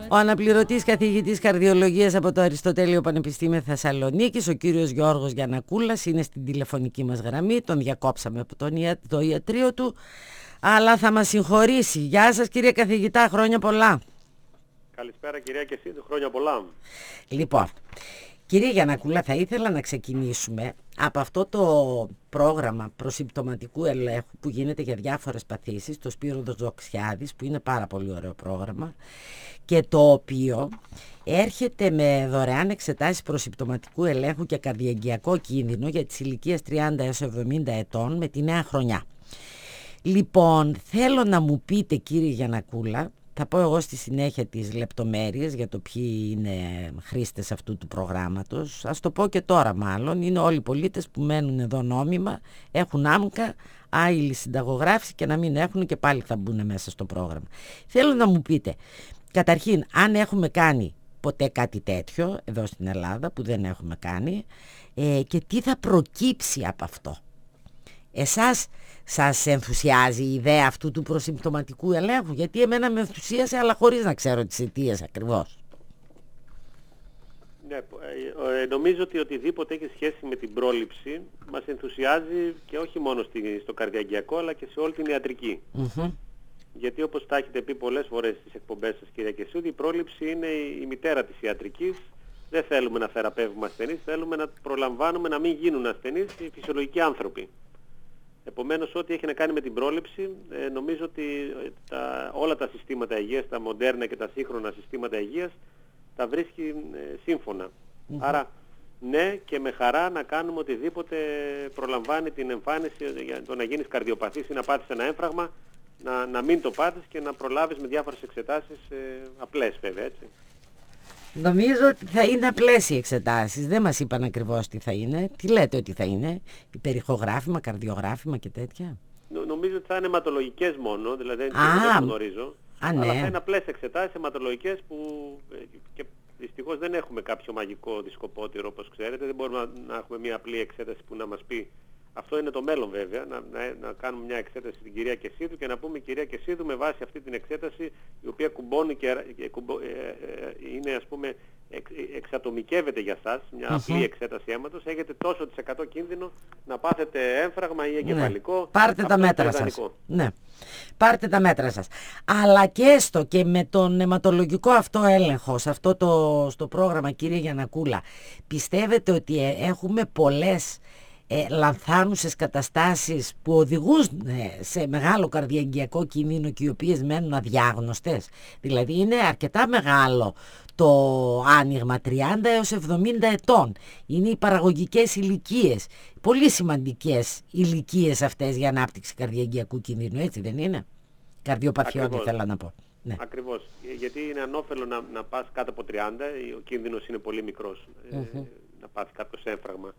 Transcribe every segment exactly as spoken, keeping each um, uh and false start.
Ο αναπληρωτής καθηγητής καρδιολογίας από το Αριστοτέλειο Πανεπιστήμιο Θεσσαλονίκης, ο κύριος Γιώργος Γιαννακούλας, είναι στην τηλεφωνική μας γραμμή. Τον διακόψαμε από τον ια... το ιατρείο του, αλλά θα μας συγχωρήσει. Γεια σας κύριε καθηγητά, χρόνια πολλά. Καλησπέρα κυρία και εσύ, χρόνια πολλά. Λοιπόν, κύριε Γιαννακούλα, θα ήθελα να ξεκινήσουμε από αυτό το πρόγραμμα προσυμπτωματικού ελέγχου που γίνεται για διάφορες παθήσεις, το Σπύρο Δοξιάδης, που είναι πάρα πολύ ωραίο πρόγραμμα και το οποίο έρχεται με δωρεάν εξετάσεις προσυμπτωματικού ελέγχου και καρδιαγγειακό κίνδυνο για τις ηλικίες τριάντα έως εβδομήντα ετών με τη νέα χρονιά. Λοιπόν, θέλω να μου πείτε κύριε Γιαννακούλα, θα πω εγώ στη συνέχεια τις λεπτομέρειες για το ποιοι είναι χρήστες αυτού του προγράμματος. Ας το πω και τώρα μάλλον, είναι όλοι οι πολίτες που μένουν εδώ νόμιμα, έχουν άμκα, άειλη συνταγογράφηση και να μην έχουν και πάλι θα μπουν μέσα στο πρόγραμμα. Θέλω να μου πείτε, καταρχήν, αν έχουμε κάνει ποτέ κάτι τέτοιο εδώ στην Ελλάδα που δεν έχουμε κάνει ε, και τι θα προκύψει από αυτό. Εσάς σας ενθουσιάζει η ιδέα αυτού του προσυμπτωματικού ελέγχου? Γιατί εμένα με ενθουσίασε, αλλά χωρίς να ξέρω τις αιτίες ακριβώς. Ναι, ε, νομίζω ότι οτιδήποτε έχει σχέση με την πρόληψη μας ενθουσιάζει και όχι μόνο στη, στο καρδιαγγειακό αλλά και σε όλη την ιατρική. Mm-hmm. Γιατί όπως τα έχετε πει πολλές φορές στις εκπομπές σας κυρία Κεσούδη, η πρόληψη είναι η, η μητέρα της ιατρικής. Δεν θέλουμε να θεραπεύουμε ασθενείς, θέλουμε να προλαμβάνουμε να μην γίνουν ασθενείς οι φυσιολογικοί άνθρωποι. Επομένως, ό,τι έχει να κάνει με την πρόληψη, ε, νομίζω ότι τα, όλα τα συστήματα υγείας, τα μοντέρνα και τα σύγχρονα συστήματα υγείας, τα βρίσκει ε, σύμφωνα. Mm-hmm. Άρα, ναι, και με χαρά να κάνουμε οτιδήποτε προλαμβάνει την εμφάνιση, για το να γίνεις καρδιοπαθής ή να πάθεις ένα έμφραγμα, να, να μην το πάθεις και να προλάβεις με διάφορες εξετάσεις, ε, απλές βέβαια, έτσι. Νομίζω ότι θα είναι απλές οι εξετάσεις. Δεν μας είπαν ακριβώς τι θα είναι. Τι λέτε ότι θα είναι? Υπερηχογράφημα, καρδιογράφημα και τέτοια? Νο, νομίζω ότι θα είναι αιματολογικές μόνο, δηλαδή δεν γνωρίζω. Α, ναι. Αλλά θα είναι απλές εξετάσεις αιματολογικές που και δυστυχώς δεν έχουμε κάποιο μαγικό δισκοπότηρο όπως ξέρετε. Δεν μπορούμε να, να έχουμε μια απλή εξέταση που να μας πει. Αυτό είναι το μέλλον βέβαια, να, να, να κάνουμε μια εξέταση στην κυρία Κεσίδου και να πούμε κυρία Κεσίδου με βάση αυτή την εξέταση η οποία κουμπώνει και ε, κουμπο, ε, ε, είναι ας πούμε εξ, εξατομικεύεται για σας, μια mm-hmm. απλή εξέταση αίματος, έχετε τόσο της εκατό κίνδυνο να πάθετε έμφραγμα ή εγκεφαλικό. Ναι. Πάρτε τα μέτρα σας. Ναι. Πάρτε τα μέτρα σας. Αλλά και έστω και με τον αιματολογικό αυτό έλεγχο, σε αυτό το στο πρόγραμμα κύριε Γιαννακούλα, πιστεύετε ότι έχουμε πολλές Ε, λανθάνουσες καταστάσεις που οδηγούν ε, σε μεγάλο καρδιαγγειακό κίνδυνο και οι οποίες μένουν αδιάγνωστες? Δηλαδή είναι αρκετά μεγάλο το άνοιγμα, τριάντα έως εβδομήντα ετών. Είναι οι παραγωγικές ηλικίες, πολύ σημαντικές ηλικίες αυτές για ανάπτυξη καρδιαγγειακού κινδύνου, έτσι δεν είναι? Καρδιοπαθιών ήθελα να πω. Ναι. Ακριβώς, γιατί είναι ανώφελο να, να πας κάτω από τριάντα, ο κίνδυνος είναι πολύ μικρός, mm-hmm. ε, να πάθει κάποιος έμφραγμα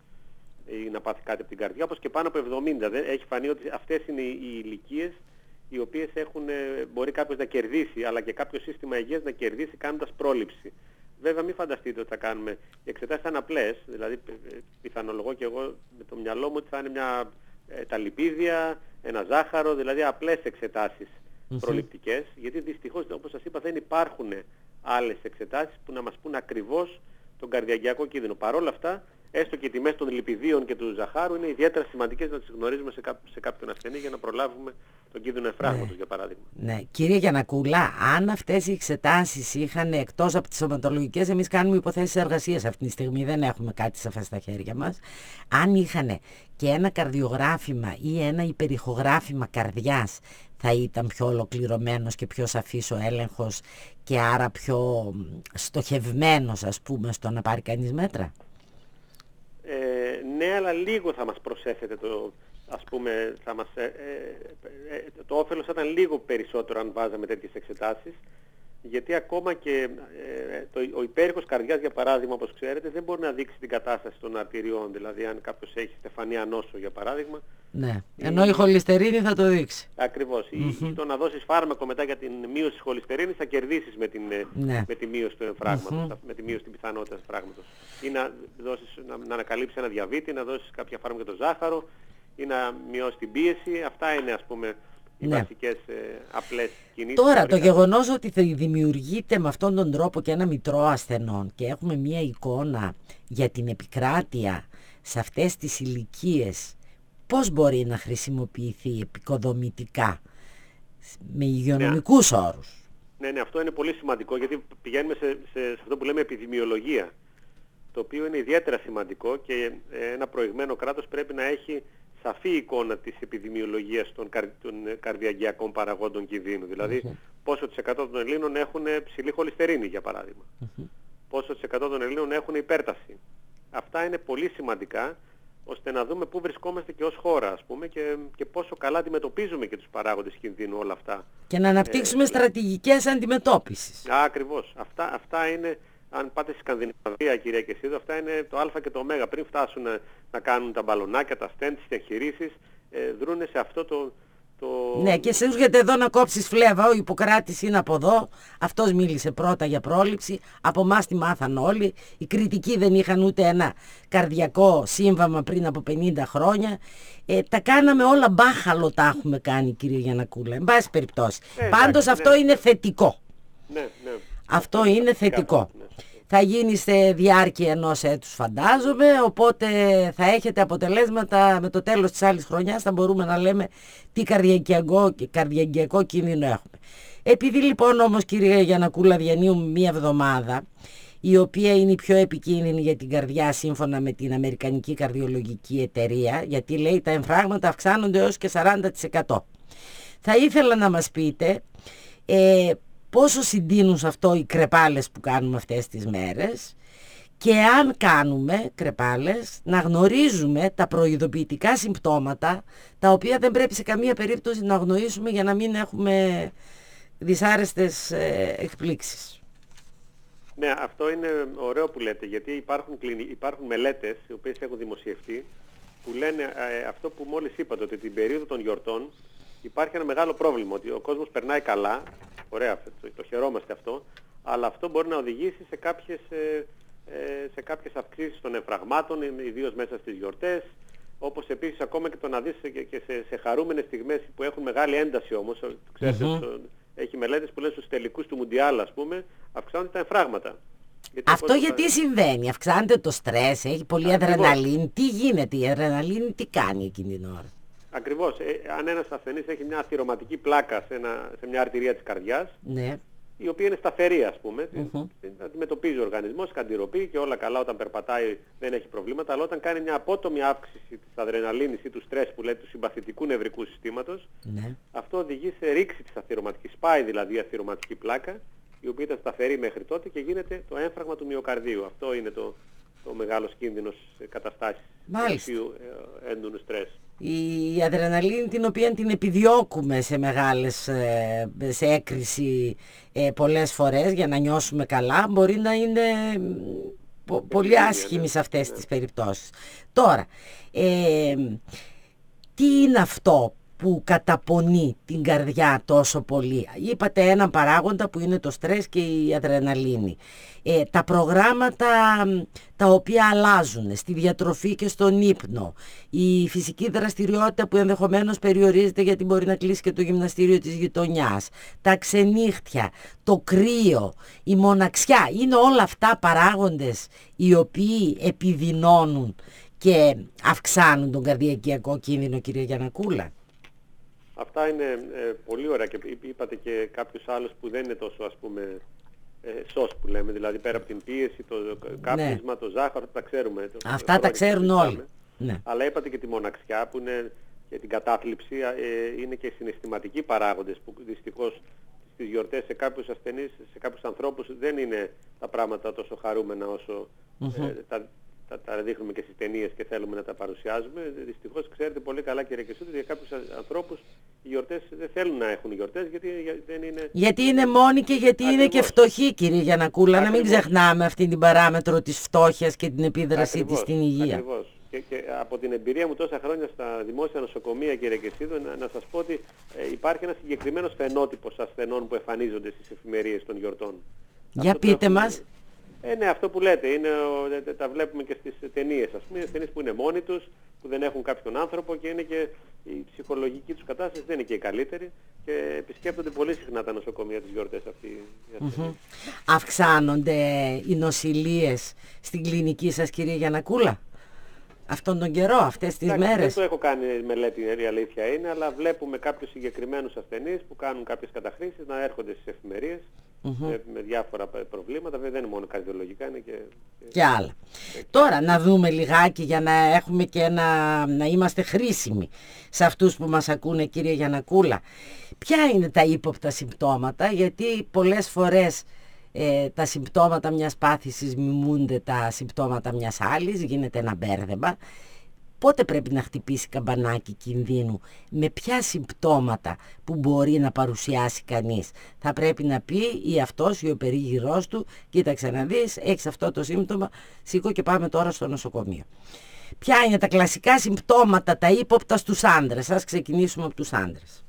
ή να πάθει κάτι από την καρδιά, όπως και πάνω από εβδομήντα. Δεν, έχει φανεί ότι αυτές είναι οι, οι ηλικίες οι οποίες έχουν, μπορεί κάποιος να κερδίσει, αλλά και κάποιο σύστημα υγείας να κερδίσει κάνοντας πρόληψη. Βέβαια μην φανταστείτε ότι θα κάνουμε, οι εξετάσεις θα είναι απλές, δηλαδή πιθανολογώ και εγώ με το μυαλό μου ότι θα είναι μια, ε, τα λιπίδια, ένα ζάχαρο, δηλαδή απλές εξετάσεις mm-hmm. προληπτικές, γιατί δυστυχώς όπως σας είπα δεν υπάρχουν άλλες εξετάσεις που να μας πούν ακριβώς τον καρδιαγγειακό κίνδυνο. Παρ' όλα αυτά, έστω και οι τιμές των λιπιδίων και του ζαχάρου είναι ιδιαίτερα σημαντικές να τις γνωρίζουμε σε, κά, σε κάποιον ασθενή για να προλάβουμε τον κίνδυνο εφράγματος, ναι. για παράδειγμα. Ναι. Κύριε Γιαννακούλα, αν αυτές οι εξετάσεις είχαν εκτός από τις σωματολογικές, εμείς κάνουμε υποθέσεις εργασίας αυτή τη στιγμή, δεν έχουμε κάτι σαφές στα χέρια μας. Αν είχαν και ένα καρδιογράφημα ή ένα υπερηχογράφημα καρδιάς, θα ήταν πιο ολοκληρωμένος και πιο σαφής ο έλεγχος και άρα πιο στοχευμένος, ας πούμε, στο να πάρει κανείς μέτρα? Ε, ναι, αλλά λίγο θα μας προσέφερε το, ας πούμε, θα μας, ε, ε, ε, το όφελος θα ήταν λίγο περισσότερο αν βάζαμε τέτοιες εξετάσεις, γιατί ακόμα και ε, το, ο υπέρηχος καρδιάς, για παράδειγμα, όπως ξέρετε, δεν μπορεί να δείξει την κατάσταση των αρτηριών, δηλαδή αν κάποιος έχει στεφανία νόσο, για παράδειγμα. Ναι, ενώ η, η χολυστερίνη θα το δείξει. Ακριβώς. Mm-hmm. Ή το να δώσεις φάρμακο μετά για την μείωση της χολυστερίνης θα κερδίσεις με, την, ναι. με τη μείωση του εμφράγματος, mm-hmm. με τη μείωση της πιθανότητας εμφράγματος. Ή να, δώσεις, να, να ανακαλύψεις ένα διαβήτη, να δώσεις κάποια φάρμακα για το ζάχαρο ή να μειώσει την πίεση. Αυτά είναι, ας πούμε, οι ναι. βασικές ε, απλές κινήσεις. Τώρα το γεγονός ότι θα δημιουργείται με αυτόν τον τρόπο και ένα μητρό ασθενών και έχουμε μια εικόνα για την επικράτεια σε αυτές τις ηλικίες, πώς μπορεί να χρησιμοποιηθεί επικοδομητικά με υγειονομικούς ναι. όρους. Ναι, ναι, αυτό είναι πολύ σημαντικό, γιατί πηγαίνουμε σε, σε, σε αυτό που λέμε επιδημιολογία, το οποίο είναι ιδιαίτερα σημαντικό, και ένα προηγμένο κράτος πρέπει να έχει σαφή εικόνα της επιδημιολογίας των, καρ, των καρδιαγγειακών παραγόντων κινδύνου. Δηλαδή, mm-hmm. πόσο της εκατό των Ελλήνων έχουν ψηλή χολυστερίνη, για παράδειγμα. Mm-hmm. Πόσο της εκατό των Ελλήνων έχουν υπέρταση. Αυτά είναι πολύ σημαντικά, ώστε να δούμε πού βρισκόμαστε και ως χώρα, ας πούμε, και, και πόσο καλά αντιμετωπίζουμε και τους παράγοντες κινδύνου όλα αυτά. Και να αναπτύξουμε ε, στρατηγικές αντιμετώπισης. Α, ακριβώς. Αυτά, αυτά είναι, αν πάτε στη Σκανδιναβία, κυρία Κεσίδου, αυτά είναι το α και το ω. Πριν φτάσουν να, να κάνουν τα μπαλονάκια, τα στέντ, τις εγχειρήσεις, ε, δρούνε σε αυτό το... Το... Ναι, και σε έρχεται εδώ να κόψεις φλέβα, ο Ιπποκράτης είναι από εδώ, αυτός μίλησε πρώτα για πρόληψη, από εμάς τη μάθαν όλοι, οι κριτικοί δεν είχαν ούτε ένα καρδιακό σύμβαμα πριν από πενήντα χρόνια, ε, τα κάναμε όλα μπάχαλο, τα έχουμε κάνει, κύριε Γιαννακούλα, εν πάση περιπτώσει. Ε, Πάντως ναι, αυτό ναι. είναι θετικό. Ναι, ναι. Αυτό είναι θετικό. Ναι. Θα γίνει σε διάρκεια ενός έτους, φαντάζομαι, οπότε θα έχετε αποτελέσματα με το τέλος της άλλης χρονιάς, θα μπορούμε να λέμε τι καρδιαγγειακό, καρδιαγγειακό κίνδυνο έχουμε. Επειδή λοιπόν όμως, κύριε Γιαννακούλα, διανύουμε μία εβδομάδα, η οποία είναι η πιο επικίνδυνη για την καρδιά σύμφωνα με την Αμερικανική Καρδιολογική Εταιρεία, γιατί λέει τα εμφράγματα αυξάνονται έως και σαράντα τοις εκατό. Θα ήθελα να μας πείτε... Ε, πόσο συντείνουν σε αυτό οι κρεπάλες που κάνουμε αυτές τις μέρες, και αν κάνουμε κρεπάλες να γνωρίζουμε τα προειδοποιητικά συμπτώματα, τα οποία δεν πρέπει σε καμία περίπτωση να γνωρίσουμε για να μην έχουμε δυσάρεστες ε, εκπλήξεις. Ναι, αυτό είναι ωραίο που λέτε, γιατί υπάρχουν, υπάρχουν μελέτες οι οποίες έχουν δημοσιευτεί που λένε ε, αυτό που μόλις είπατε, ότι την περίοδο των γιορτών υπάρχει ένα μεγάλο πρόβλημα, ότι ο κόσμος περνάει καλά, ωραία, το, το χαιρόμαστε αυτό, αλλά αυτό μπορεί να οδηγήσει σε κάποιες, ε, σε κάποιες αυξήσεις των εμφραγμάτων, ιδίως μέσα στις γιορτές, όπως επίσης ακόμα και το να δεις και, και σε, σε χαρούμενες στιγμές που έχουν μεγάλη ένταση όμως, ξέρετε, mm-hmm. στο, έχει μελέτες που λένε στους τελικούς του Μουντιάλ, ας πούμε, αυξάνονται τα εμφράγματα. Γιατί αυτό γιατί θα... συμβαίνει, αυξάνεται το στρες, έχει πολύ αδρεναλίνη, τι γίνεται, η αδρεναλίνη τι κάνει εκείνη την ώρα. Ακριβώς. Ε, αν ένας ασθενής έχει μια αθυρωματική πλάκα σε, ένα, σε μια αρτηρία της καρδιάς, ναι. η οποία είναι σταθερή, ας πούμε, mm-hmm. την αντιμετωπίζει ο οργανισμός, καντηροποιεί και όλα καλά, όταν περπατάει δεν έχει προβλήματα, αλλά όταν κάνει μια απότομη αύξηση της αδρεναλίνης ή του στρες που λέει του συμπαθητικού νευρικού συστήματος, ναι. αυτό οδηγεί σε ρήξη της αθυρωματικής, σπάει δηλαδή η αθυρωματική πλάκα, η οποία ήταν σταθερή μέχρι τότε, και γίνεται το έμφραγμα του μυοκαρδίου. Αυτό είναι το, το μεγάλος κίνδυνος σε καταστάσεις έντονου στρες. Η αδρεναλίνη, την οποία την επιδιώκουμε σε μεγάλες, σε έκρηση πολλές φορές για να νιώσουμε καλά, μπορεί να είναι πο, πολύ άσχημη σε αυτές ναι. τις περιπτώσεις. Τώρα, ε, τι είναι αυτό που καταπονεί την καρδιά τόσο πολύ? Είπατε έναν παράγοντα που είναι το στρες και η αδρεναλίνη. Ε, τα προγράμματα τα οποία αλλάζουν στη διατροφή και στον ύπνο, η φυσική δραστηριότητα που ενδεχομένως περιορίζεται γιατί μπορεί να κλείσει και το γυμναστήριο της γειτονιάς, τα ξενύχτια, το κρύο, η μοναξιά, είναι όλα αυτά παράγοντες οι οποίοι επιδεινώνουν και αυξάνουν τον καρδιακιακό κίνδυνο, κύριε Γιαννακούλα? Αυτά είναι ε, πολύ ωραία, και είπατε και κάποιους άλλους που δεν είναι τόσο, ας πούμε, ε, σως που λέμε, δηλαδή πέρα από την πίεση, το κάπνισμα, ναι. το ζάχαρο, τα ξέρουμε. Το, Αυτά το τα ξέρουν όλοι. Ναι. Αλλά είπατε και τη μοναξιά που είναι, και την κατάθλιψη, ε, είναι και συναισθηματικοί παράγοντες που δυστυχώς στις γιορτές σε κάποιους ασθενείς, σε κάποιους ανθρώπους δεν είναι τα πράγματα τόσο χαρούμενα όσο mm-hmm. ε, τα Τα, τα δείχνουμε και στις ταινίες και θέλουμε να τα παρουσιάζουμε. Δυστυχώς ξέρετε πολύ καλά, κύριε Κεσίδου, ότι για κάποιους ανθρώπους οι γιορτές δεν θέλουν να έχουν γιορτές, γιατί δεν είναι... Γιατί είναι μόνοι και γιατί Ακριβώς. είναι και φτωχοί, κύριε Γιαννακούλα. Ακριβώς. Να μην ξεχνάμε αυτή την παράμετρο της φτώχειας και την επίδρασή Ακριβώς. της στην υγεία. Ακριβώς. Και, και από την εμπειρία μου τόσα χρόνια στα δημόσια νοσοκομεία, κύριε Κεσίδου, να, να σας πω ότι ε, υπάρχει ένας συγκεκριμένος φαινότυπος ασθενών που εμφανίζονται στις εφημερίες των γιορτών. Για Αυτό πείτε έχουμε... μας. Ε, ναι, αυτό που λέτε, είναι, τα βλέπουμε και στις ταινίες, ας πούμε, ταινίες που είναι μόνοι τους, που δεν έχουν κάποιον άνθρωπο, και είναι και η ψυχολογική τους κατάσταση δεν είναι και η καλύτερη και επισκέπτονται πολύ συχνά τα νοσοκομεία τις γιορτές αυτή. Mm-hmm. Αυξάνονται οι νοσηλίες στην κλινική σας, κύριε Γιαννακούλα, αυτόν τον καιρό, αυτές τις Εντάξει, μέρες? δεν το έχω κάνει μελέτη, η αλήθεια είναι, αλλά βλέπουμε κάποιους συγκεκριμένους ασθενείς που κάνουν κάποιες καταχρήσεις να έρχονται στις εφημερίες mm-hmm. με, με διάφορα προβλήματα. Βέβαια δεν είναι μόνο καρδιολογικά, είναι και, και άλλα. Και... Τώρα να δούμε λιγάκι για να έχουμε και να, να είμαστε χρήσιμοι σε αυτούς που μας ακούνε, κύριε Γιαννακούλα. Ποια είναι τα ύποπτα συμπτώματα, γιατί πολλές φορές ε, τα συμπτώματα μιας πάθησης μιμούνται τα συμπτώματα μιας άλλης, γίνεται ένα μπέρδεμα. Πότε πρέπει να χτυπήσει καμπανάκι κινδύνου, με ποια συμπτώματα που μπορεί να παρουσιάσει κανείς? Θα πρέπει να πει ή αυτός ή ο περίγυρός του, κοίταξε να δεις, έχεις αυτό το σύμπτωμα, σήκω και πάμε τώρα στο νοσοκομείο. Ποια είναι τα κλασικά συμπτώματα, τα ύποπτα στους άντρες? Ας ξεκινήσουμε από τους άντρες.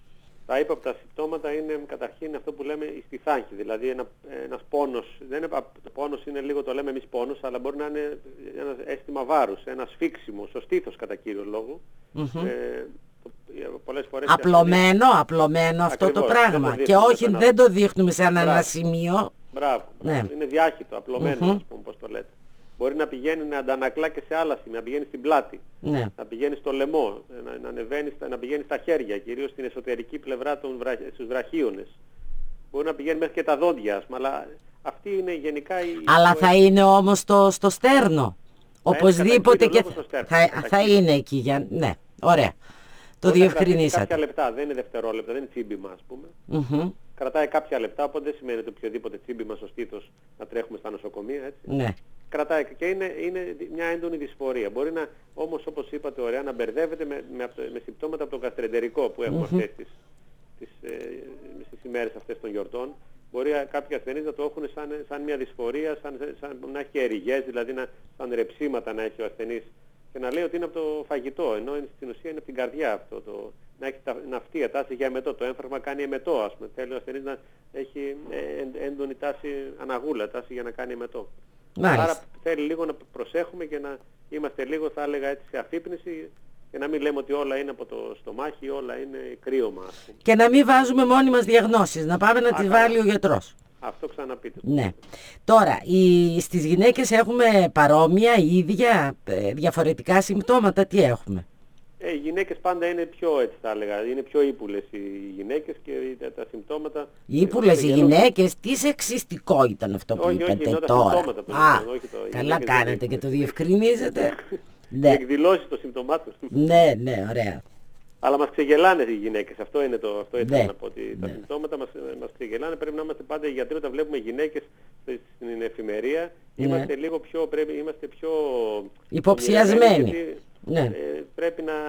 Τα ύποπτα συμπτώματα είναι καταρχήν αυτό που λέμε η στιθάγχη, δηλαδή ένα, ένας πόνος, δεν είναι, το πόνος είναι λίγο το λέμε εμείς πόνος, αλλά μπορεί να είναι ένα αίσθημα βάρους, ένα σφίξιμο, στο στήθος κατά κύριο λόγο. Mm-hmm. Ε, το, πολλές φορές απλωμένο, είναι... απλωμένο αυτό ακριβώς, το πράγμα και όχι ένα... δεν το δείχνουμε σε ένα, ένα σημείο. Μπράβο, ναι. Είναι διάχυτο, απλωμένο, mm-hmm. ας πούμε, πώς το λέτε. Μπορεί να πηγαίνει να αντανακλά και σε άλλα σημεία, να πηγαίνει στην πλάτη, ναι. να πηγαίνει στο λαιμό, να, να, ανεβαίνει, να πηγαίνει στα χέρια, κυρίως στην εσωτερική πλευρά των βρα, στους βραχίονες. Μπορεί να πηγαίνει μέχρι και τα δόντια, ας πούμε, αλλά αυτή είναι γενικά η... Αλλά θα είναι όμως στο, στο στέρνο, οπωσδήποτε και θα, στέρνο, θα, θα είναι εκεί, για... ναι, ωραία. Το διευκρινίσατε. Κάποια λεπτά, δεν είναι δευτερόλεπτα, δεν είναι τσίμπημα, ας πούμε. Mm-hmm. Κρατάει κάποια λεπτά, οπότε δεν σημαίνει ότι οποιοδήποτε τσίμπημα στο στήθος να τρέχουμε στα νοσοκομεία, έτσι. Ναι. Κρατάει και είναι, είναι μια έντονη δυσφορία. Μπορεί να, όμως όπως είπατε ωραία, να μπερδεύεται με, με, με συμπτώματα από το γαστρεντερικό που έχουμε mm-hmm. αυτές τις, τις, ε, στις ημέρες αυτές των γιορτών. Μπορεί κάποιοι ασθενείς να το έχουν σαν, σαν μια δυσφορία, σαν, σαν να έχει ερηγές, δηλαδή να, σαν ρεψίματα να έχει ο ασθενής και να λέει ότι είναι από το φαγητό, ενώ στην ουσία είναι από την καρδιά αυτό. Το, να έχει τα, ναυτία, τάση για εμετό. Το έμφραγμα κάνει εμετό, ας πούμε. Θέλει ο ασθενής να έχει ε, έντονη τάση αναγούλα, τάση για να κάνει εμετό. Μάλιστα. Άρα θέλει λίγο να προσέχουμε και να είμαστε λίγο, θα έλεγα έτσι, σε αφύπνιση και να μην λέμε ότι όλα είναι από το στομάχι, όλα είναι κρύωμα. Ας πούμε. Και να μην βάζουμε μόνοι μας διαγνώσεις, να πάμε να Α, τις βάλει ο γιατρός. Αυτό ξαναπείτε. Ναι. Τώρα, οι, στις γυναίκες έχουμε παρόμοια, ίδια, διαφορετικά συμπτώματα, τι έχουμε? Ε, οι γυναίκες πάντα είναι πιο, έτσι θα έλεγα, είναι πιο ύπουλες οι γυναίκες και τα, τα συμπτώματα... Ύπουλες οι γυναίκες, τι σεξιστικό ήταν αυτό που όχι, είπατε όχι, τώρα. Που Α, όχι το, καλά κάνετε και το διευκρινίζετε. Ναι. Εκδηλώσεις των συμπτωμάτων. Ναι, ναι, ωραία. Αλλά μας ξεγελάνε οι γυναίκες, αυτό είναι το, αυτό ήθελα ναι. να πω, ότι ναι. τα συμπτώματα μας, μας ξεγελάνε, πρέπει να είμαστε πάντα οι γιατροί όταν βλέπουμε γυναίκες στην εφημερία, ναι. είμαστε λίγο πιο, πρέπει, είμαστε πιο... υποψιασμένοι. Γιατί, ναι. ε, πρέπει να,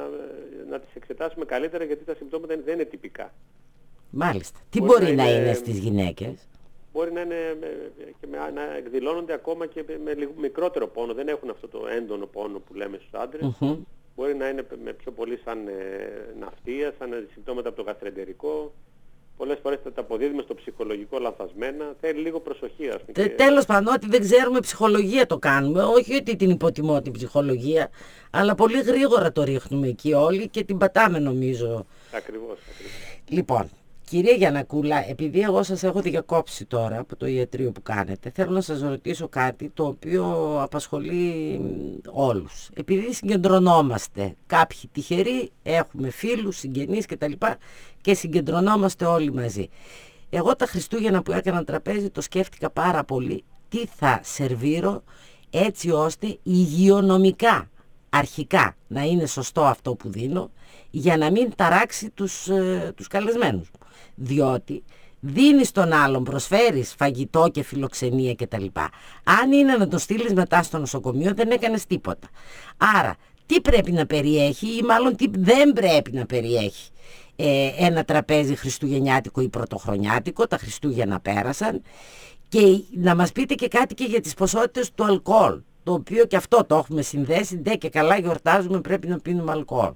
να τις εξετάσουμε καλύτερα γιατί τα συμπτώματα δεν είναι τυπικά. Μάλιστα. Τι μπορεί, μπορεί να είναι, είναι στις γυναίκες? Μπορεί να, είναι, και με, να εκδηλώνονται ακόμα και με λίγο μικρότερο πόνο, δεν έχουν αυτό το έντονο πόνο που λέμε στους άντρες. Mm-hmm. Μπορεί να είναι με πιο πολύ σαν ε, ναυτία, σαν συμπτώματα από το γαστρεντερικό. Πολλές φορές θα τα αποδίδουμε στο ψυχολογικό λανθασμένα. Θέλει λίγο προσοχή, ας πούμε. Τε, και... Τέλος πάντων, ότι δεν ξέρουμε ψυχολογία το κάνουμε. Όχι ότι την υποτιμώ την ψυχολογία, αλλά πολύ γρήγορα το ρίχνουμε εκεί όλοι και την πατάμε νομίζω. Ακριβώς, ακριβώς. Λοιπόν, κυρία Γιαννακούλα, επειδή εγώ σας έχω διακόψει τώρα από το ιατρείο που κάνετε, θέλω να σας ρωτήσω κάτι το οποίο απασχολεί όλους. Επειδή συγκεντρωνόμαστε, κάποιοι τυχεροί, έχουμε φίλους, συγγενείς κτλ. Και συγκεντρωνόμαστε όλοι μαζί. Εγώ τα Χριστούγεννα που έκανα τραπέζι το σκέφτηκα πάρα πολύ τι θα σερβίρω έτσι ώστε υγειονομικά αρχικά να είναι σωστό αυτό που δίνω για να μην ταράξει τους, ε, τους καλεσμένους μου. Διότι δίνεις τον άλλον, προσφέρεις φαγητό και φιλοξενία κτλ. Αν είναι να τον στείλεις μετά στο νοσοκομείο δεν έκανες τίποτα. Άρα τι πρέπει να περιέχει ή μάλλον τι δεν πρέπει να περιέχει ε, ένα τραπέζι χριστουγεννιάτικο ή πρωτοχρονιάτικο, τα Χριστούγεννα πέρασαν, και να μας πείτε και κάτι και για τις ποσότητες του αλκοόλ, το οποίο και αυτό το έχουμε συνδέσει, ντε και καλά γιορτάζουμε, πρέπει να πίνουμε αλκοόλ.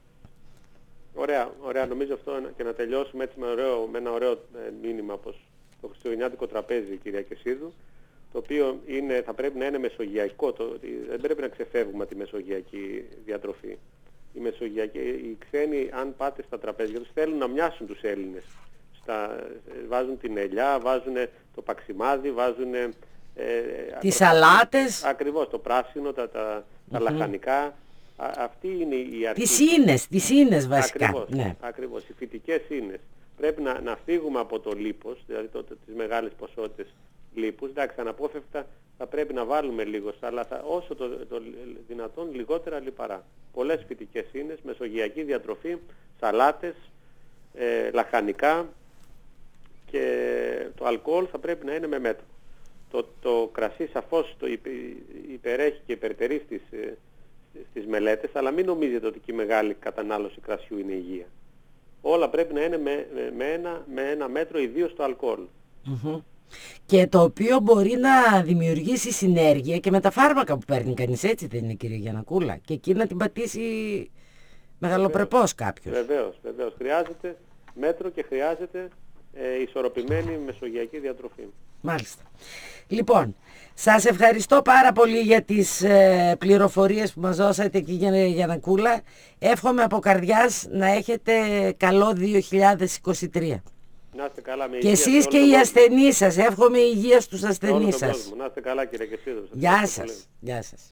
Ωραία, ωραία. Νομίζω αυτό και να τελειώσουμε έτσι με, ωραίο, με ένα ωραίο μήνυμα όπως το χριστουγεννιάτικο τραπέζι, κυρία Κεσίδου, το οποίο είναι, θα πρέπει να είναι μεσογειακό, το, δεν πρέπει να ξεφεύγουμε τη μεσογειακή διατροφή. οι μεσογειακοί, οι ξένοι, αν πάτε στα τραπέζια τους, θέλουν να μοιάσουν τους Έλληνες. Στα, βάζουν την ελιά, βάζουν το παξιμάδι, βάζουν ε, τις σαλάτες. Ακριβώς, το πράσινο, τα, τα, τα mm-hmm. λαχανικά. Α, αυτή είναι η αρχή. Τις ίνες, τις ίνες βασικά. Ακριβώς, ναι. ακριβώς, οι φυτικές ίνες. Πρέπει να, να φύγουμε από το λίπος, δηλαδή το, το, τις μεγάλες ποσότητες λίπους. Εντάξει, αναπόφευκτα θα πρέπει να βάλουμε λίγο, αλλά θα, όσο το, το δυνατόν λιγότερα λιπαρά. Πολλές φυτικές ίνες, μεσογειακή διατροφή, σαλάτες, ε, λαχανικά, και το αλκοόλ θα πρέπει να είναι με μέτρο. Το, το κρασί σαφώς το υπερέχει και υπερτερεί στις, στις μελέτες, αλλά μην νομίζετε ότι και η μεγάλη κατανάλωση κρασιού είναι υγεία. Όλα πρέπει να είναι με, με, ένα, με ένα μέτρο, ιδίως το αλκοόλ. Mm-hmm. Και το οποίο μπορεί να δημιουργήσει συνέργεια και με τα φάρμακα που παίρνει κανείς, έτσι δεν είναι, κύριε Γιαννακούλα? Και εκεί να την πατήσει μεγαλοπρεπώς κάποιος. Βεβαίως, βεβαίως. Χρειάζεται μέτρο και χρειάζεται ε, ισορροπημένη μεσογειακή διατροφή. Μάλιστα. Λοιπόν, σας ευχαριστώ πάρα πολύ για τις ε, πληροφορίες που μας δώσατε, κύριε Γιαννακούλα. Εύχομαι από καρδιάς να έχετε καλό δύο χιλιάδες είκοσι τρία. Να είστε καλά, με και εσείς και οι ασθενείς σας. Εύχομαι υγεία στους ασθενείς σας. Να είστε καλά, κύριε, και εσείς. Γεια σας. Γεια σας.